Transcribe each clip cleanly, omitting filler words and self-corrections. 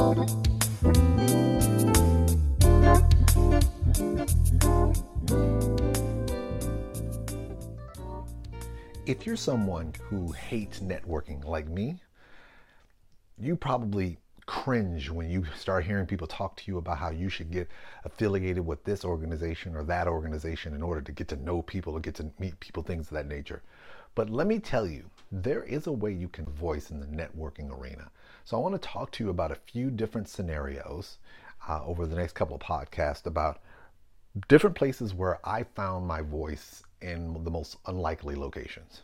If you're someone who hates networking like me, you probably cringe when you start hearing people talk to you about how you should get affiliated with this organization or that organization in order to get to know people or get to meet people, things of that nature. But let me tell you, there is a way you can voice in the networking arena. So I want to talk to you about a few different scenarios over the next couple of podcasts about different places where I found my voice in the most unlikely locations.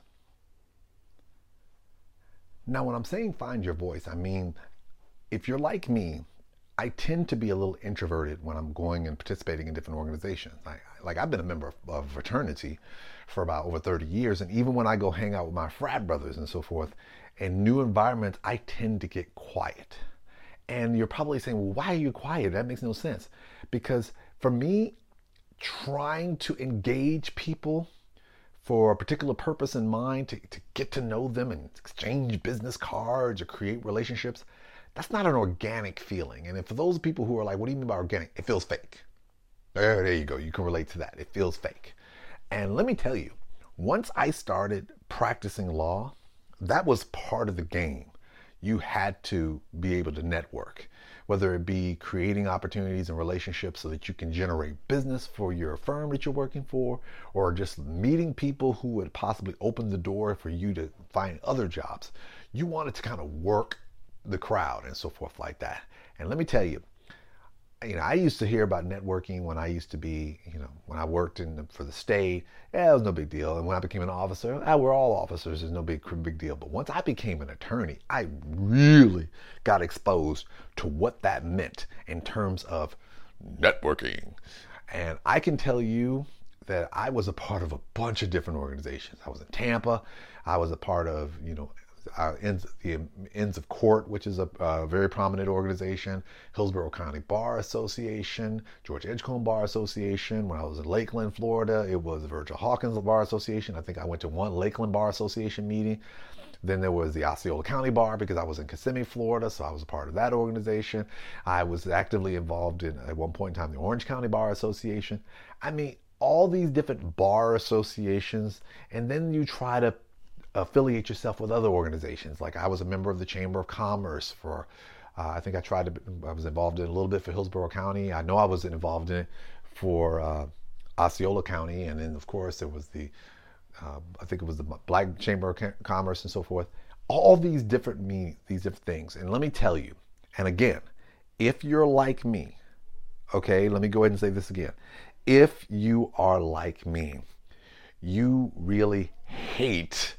Now, when I'm saying find your voice, I mean, if you're like me, I tend to be a little introverted when I'm going and participating in different organizations. I've been a member of a fraternity for about over 30 years. And even when I go hang out with my frat brothers and so forth, in new environments, I tend to get quiet. And you're probably saying, well, why are you quiet? That makes no sense. Because for me, trying to engage people for a particular purpose in mind, to get to know them and exchange business cards or create relationships, that's not an organic feeling. And for those people who are like, what do you mean by organic? It feels fake. There you go. You can relate to that. It feels fake. And let me tell you, once I started practicing law, that was part of the game. You had to be able to network, whether it be creating opportunities and relationships so that you can generate business for your firm that you're working for, or just meeting people who would possibly open the door for you to find other jobs. You wanted to kind of work the crowd and so forth like that. And let me tell you, I used to hear about networking when I used to be, when I worked for the state. Yeah, it was no big deal. And when I became an officer, we're all officers. There's no big deal. But once I became an attorney, I really got exposed to what that meant in terms of networking. And I can tell you that I was a part of a bunch of different organizations. I was in Tampa. I was a part of, the Ends of Court, which is a very prominent organization, Hillsborough County Bar Association, George Edgecombe Bar Association. When I was in Lakeland, Florida, it was the Virgil Hawkins Bar Association. I think I went to one Lakeland Bar Association meeting. Then there was the Osceola County Bar because I was in Kissimmee, Florida, so I was a part of that organization. I was actively involved in, at one point in time, the Orange County Bar Association. I mean, all these different bar associations, and then you try to affiliate yourself with other organizations. Like I was a member of the Chamber of Commerce for, I was involved in a little bit for Hillsborough County. I know I was involved in it for Osceola County. And then of course there was I think it was the Black Chamber of Commerce and so forth. All these different things. And let me tell you, and again, if you're like me, okay, let me go ahead and say this again. If you are like me, you really hate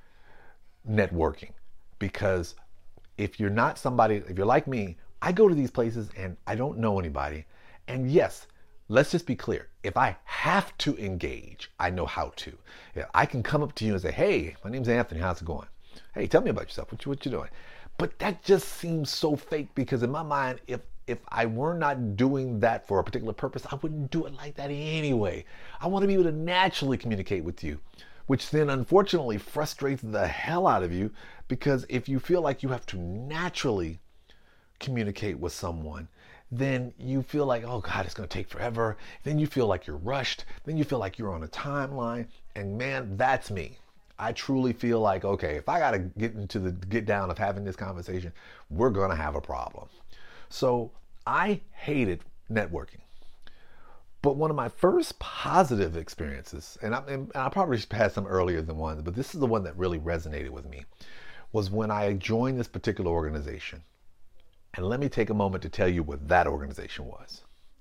networking, because if you're like me, I go to these places and I don't know anybody. And yes, let's just be clear. If I have to engage, I know how to. Yeah, I can come up to you and say, hey, my name's Anthony. How's it going? Hey, tell me about yourself. What you doing? But that just seems so fake, because in my mind, if I were not doing that for a particular purpose, I wouldn't do it like that anyway. I want to be able to naturally communicate with you, which then unfortunately frustrates the hell out of you, because if you feel like you have to naturally communicate with someone, then you feel like, oh God, it's going to take forever. Then you feel like you're rushed. Then you feel like you're on a timeline. And man, that's me. I truly feel like, okay, if I got to get down of having this conversation, we're going to have a problem. So I hated networking. But one of my first positive experiences, and I probably had some earlier than one, but this is the one that really resonated with me, was when I joined this particular organization. And let me take a moment to tell you what that organization was.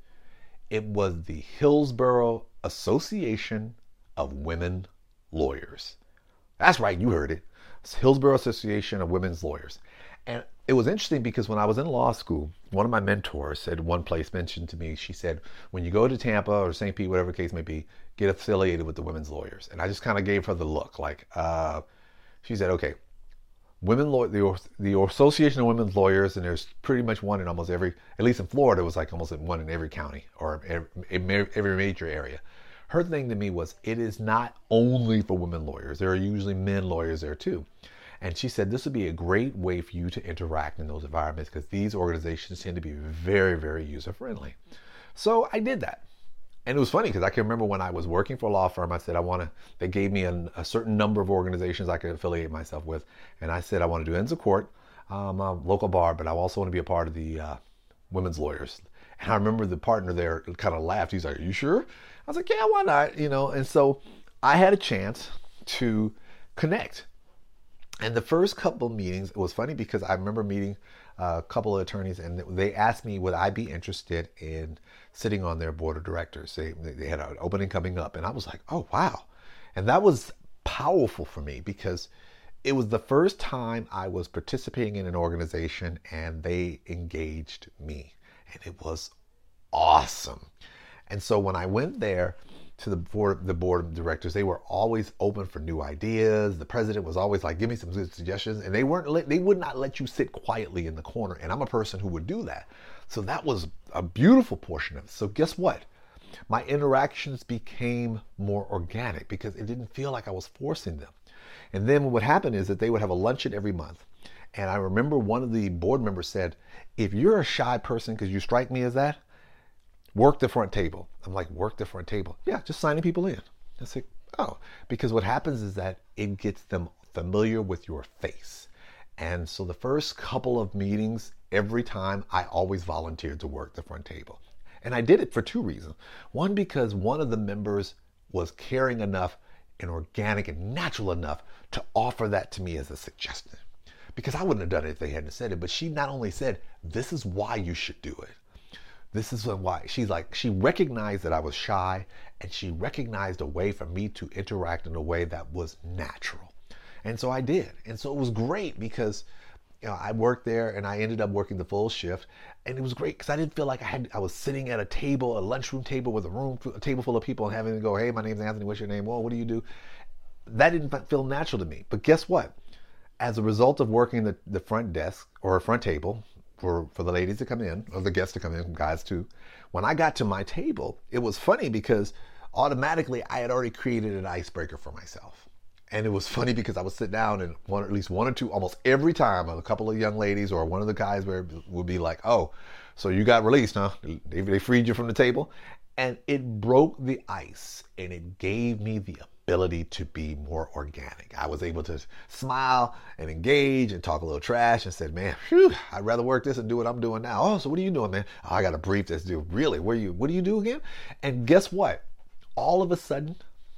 It was the Hillsborough Association of Women Lawyers. That's right, you heard it. It's Hillsborough Association of Women's Lawyers. And it was interesting because when I was in law school, one of my mentors at one place mentioned to me, she said, when you go to Tampa or St. Pete, whatever the case may be, get affiliated with the women's lawyers. And I just kind of gave her the look like, she said, okay, the Association of Women's Lawyers, and there's pretty much one in almost every, at least in Florida, it was like almost one in every county or every major area. Her thing to me was, it is not only for women lawyers. There are usually men lawyers there too. And she said this would be a great way for you to interact in those environments because these organizations tend to be very, very user friendly. So I did that. And it was funny because I can remember when I was working for a law firm, I said, they gave me a certain number of organizations I could affiliate myself with. And I said, I want to do Ends of Court, a local bar, but I also want to be a part of the women's lawyers. And I remember the partner there kind of laughed. He's like, are you sure? I was like, yeah, why not? And so I had a chance to connect. And the first couple of meetings, it was funny because I remember meeting a couple of attorneys and they asked me would I be interested in sitting on their board of directors. They had an opening coming up and I was like, oh, wow. And that was powerful for me because it was the first time I was participating in an organization and they engaged me. And it was awesome. And so when I went there to the board of directors, they were always open for new ideas. The president was always like, give me some good suggestions. And they would not let you sit quietly in the corner. And I'm a person who would do that. So that was a beautiful portion of it. So guess what? My interactions became more organic because it didn't feel like I was forcing them. And then what would happen is that they would have a luncheon every month. And I remember one of the board members said, if you're a shy person, because you strike me as that, work the front table. I'm like, work the front table? Yeah, just signing people in. I say, oh, because what happens is that it gets them familiar with your face. And so the first couple of meetings, every time I always volunteered to work the front table. And I did it for two reasons. One, because one of the members was caring enough and organic and natural enough to offer that to me as a suggestion. Because I wouldn't have done it if they hadn't said it. But she not only said, this is why you should do it. This is why. She recognized that I was shy and she recognized a way for me to interact in a way that was natural. And so I did. And so it was great because I worked there and I ended up working the full shift. And it was great because I didn't feel like I was sitting at a lunchroom table with a table full of people and having to go, hey, my name's Anthony, what's your name? Well, what do you do? That didn't feel natural to me. But guess what? As a result of working the front desk or front table, for the ladies to come in, or the guests to come in, guys too. When I got to my table, it was funny because automatically I had already created an icebreaker for myself. And it was funny because I would sit down and at least one or two, almost every time, a couple of young ladies or one of the guys would be like, oh, so you got released, huh? They freed you from the table. And it broke the ice and it gave me the ability to be more organic. I was able to smile and engage and talk a little trash and said, man, phew, I'd rather work this and do what I'm doing now. Oh, so what are you doing, man? Oh, I got a brief this dude. Really? What do you do again? And guess what? All of a sudden,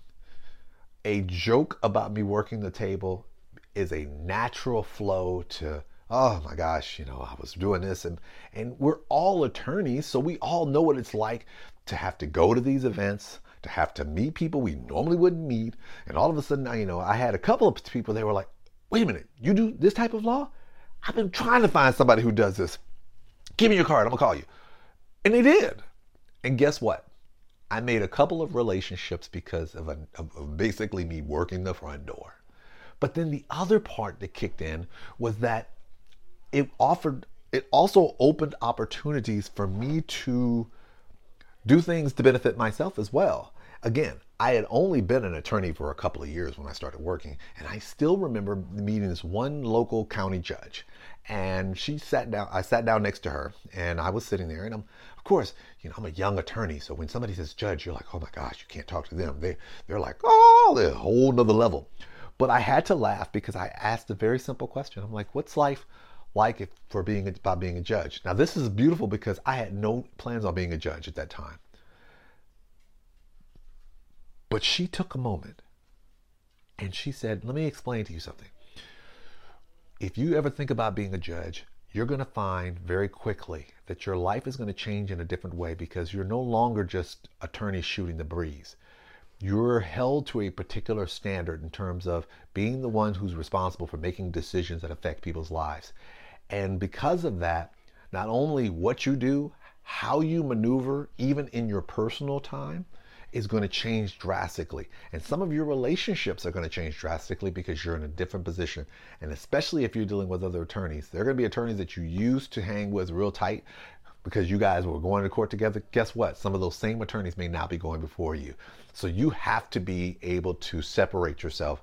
a joke about me working the table is a natural flow to, oh my gosh, I was doing this and we're all attorneys, so we all know what it's like to have to go to these events, to have to meet people we normally wouldn't meet. And all of a sudden, I had a couple of people, they were like, wait a minute, you do this type of law? I've been trying to find somebody who does this. Give me your card, I'm gonna call you. And they did. And guess what? I made a couple of relationships because of basically me working the front door. But then the other part that kicked in was that it also opened opportunities for me to do things to benefit myself as well. Again, I had only been an attorney for a couple of years when I started working, and I still remember meeting this one local county judge. And I sat down next to her, and I was sitting there, and of course, I'm a young attorney, so when somebody says judge, you're like, oh my gosh, you can't talk to them. They're like, oh, they're a whole nother level. But I had to laugh because I asked a very simple question. I'm like, what's life like about being a judge? Now, this is beautiful because I had no plans on being a judge at that time. But she took a moment and she said, let me explain to you something. If you ever think about being a judge, you're going to find very quickly that your life is going to change in a different way because you're no longer just attorneys shooting the breeze. You're held to a particular standard in terms of being the one who's responsible for making decisions that affect people's lives. And because of that, not only what you do, how you maneuver, even in your personal time, is going to change drastically. And some of your relationships are going to change drastically because you're in a different position. And especially if you're dealing with other attorneys, there are going to be attorneys that you used to hang with real tight because you guys were going to court together. Guess what? Some of those same attorneys may now be going before you. So you have to be able to separate yourself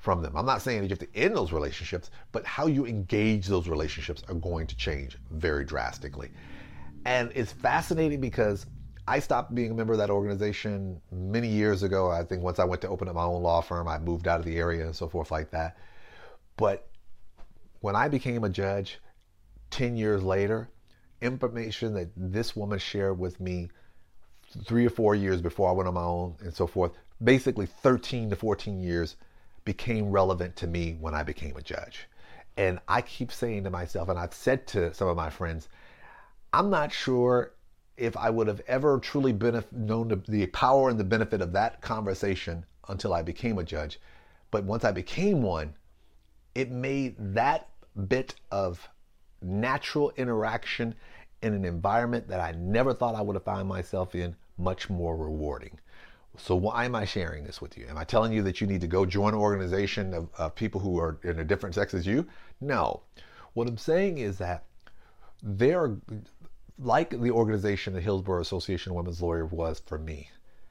from them. I'm not saying that you have to end those relationships, but how you engage those relationships are going to change very drastically. And it's fascinating because I stopped being a member of that organization many years ago. I think once I went to open up my own law firm, I moved out of the area and so forth like that. But when I became a judge 10 years later, information that this woman shared with me 3 or 4 years before I went on my own and so forth, basically 13 to 14 years, became relevant to me when I became a judge. And I keep saying to myself, and I've said to some of my friends, I'm not sure if I would have ever truly known the power and the benefit of that conversation until I became a judge. But once I became one, it made that bit of natural interaction in an environment that I never thought I would have found myself in much more rewarding. So why am I sharing this with you? Am I telling you that you need to go join an organization of people who are in a different sex as you? No. What I'm saying is that they're like the organization the Hillsborough Association of Women's Lawyers was for me.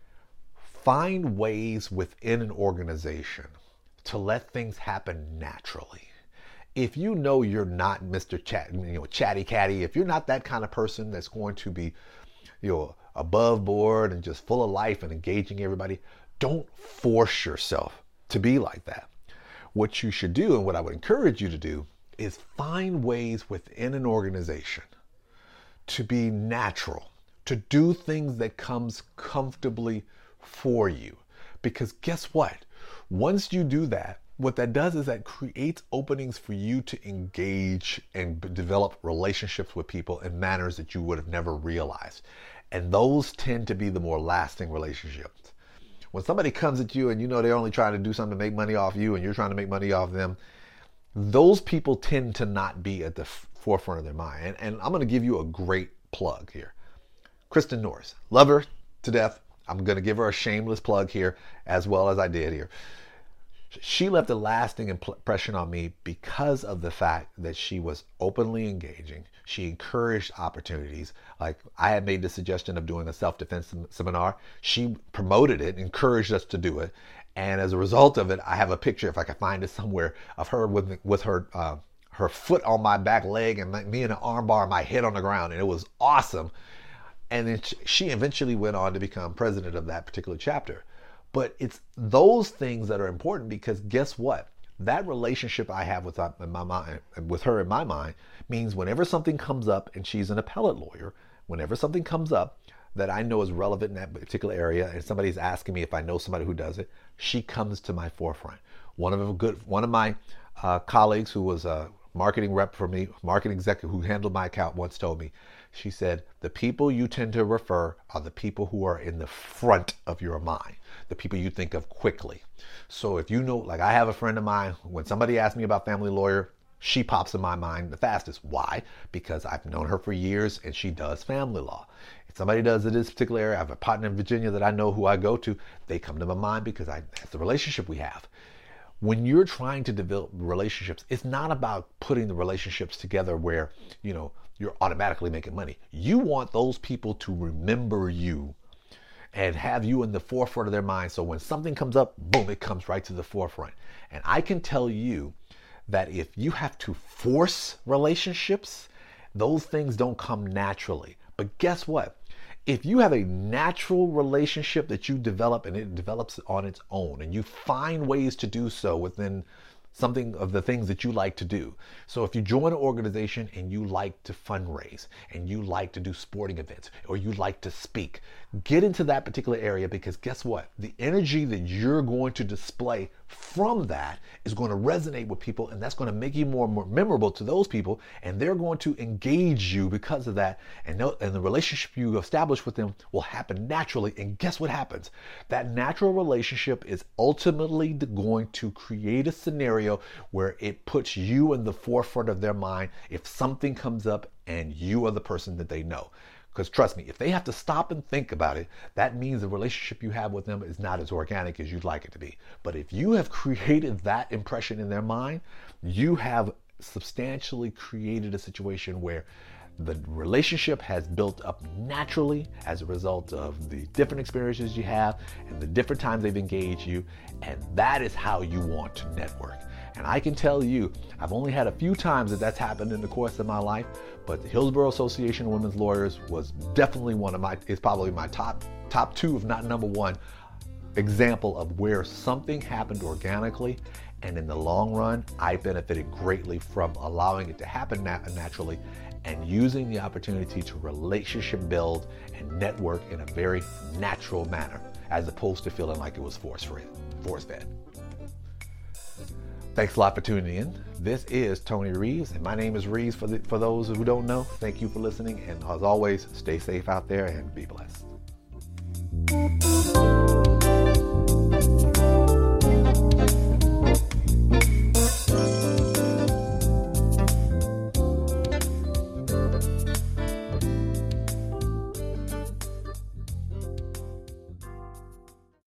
Find ways within an organization to let things happen naturally. If you know you're not Mr. Chatty Catty, if you're not that kind of person that's going to be, above board and just full of life and engaging everybody, don't force yourself to be like that. What you should do, and what I would encourage you to do, is find ways within an organization to be natural, to do things that comes comfortably for you. Because guess what? Once you do that, what that does is that creates openings for you to engage and develop relationships with people in manners that you would have never realized. And those tend to be the more lasting relationships. When somebody comes at you and they're only trying to do something to make money off you and you're trying to make money off them, those people tend to not be at the forefront of their mind. And I'm going to give you a great plug here. Kristen Norris, love her to death. I'm going to give her a shameless plug here as well as I did here. She left a lasting impression on me because of the fact that she was openly engaging. She encouraged opportunities. Like I had made the suggestion of doing a self-defense seminar. She promoted it, encouraged us to do it. And as a result of it, I have a picture, if I can find it somewhere, of her with her foot on my back leg and me in an arm bar, my head on the ground. And it was awesome. And then she eventually went on to become president of that particular chapter. But it's those things that are important because guess what? That relationship I have with her in my mind means whenever something comes up, and she's an appellate lawyer, whenever something comes up that I know is relevant in that particular area and somebody's asking me if I know somebody who does it, she comes to my forefront. One of my colleagues who was a marketing rep for me, marketing executive who handled my account once told me, she said, the people you tend to refer are the people who are in the front of your mind, the people you think of quickly. So if like I have a friend of mine, when somebody asks me about family lawyer, she pops in my mind the fastest. Why? Because I've known her for years and she does family law. If somebody does it in this particular area, I have a partner in Virginia that I know who I go to, they come to my mind because that's the relationship we have. When you're trying to develop relationships, it's not about putting the relationships together where, you're automatically making money. You want those people to remember you and have you in the forefront of their mind. So when something comes up, boom, it comes right to the forefront. And I can tell you that if you have to force relationships, those things don't come naturally. But guess what? If you have a natural relationship that you develop and it develops on its own and you find ways to do so within something of the things that you like to do. So if you join an organization and you like to fundraise and you like to do sporting events or you like to speak, get into that particular area because guess what? The energy that you're going to display from that is going to resonate with people and that's going to make you more memorable to those people and they're going to engage you because of that and the relationship you establish with them will happen naturally and guess what happens? That natural relationship is ultimately going to create a scenario where it puts you in the forefront of their mind if something comes up and you are the person that they know. Because trust me, if they have to stop and think about it, that means the relationship you have with them is not as organic as you'd like it to be. But if you have created that impression in their mind, you have substantially created a situation where The relationship has built up naturally as a result of the different experiences you have and the different times they've engaged you. And that is how you want to network. And I can tell you, I've only had a few times that that's happened in the course of my life, but the Hillsborough Association of Women's Lawyers was definitely is probably my top two, if not number one, example of where something happened organically. And in the long run, I benefited greatly from allowing it to happen naturally and using the opportunity to relationship build and network in a very natural manner, as opposed to feeling like it was force-fed. Thanks a lot for tuning in. This is Tony Reeves, and my name is Reeves for those who don't know. Thank you for listening, and as always, stay safe out there and be blessed.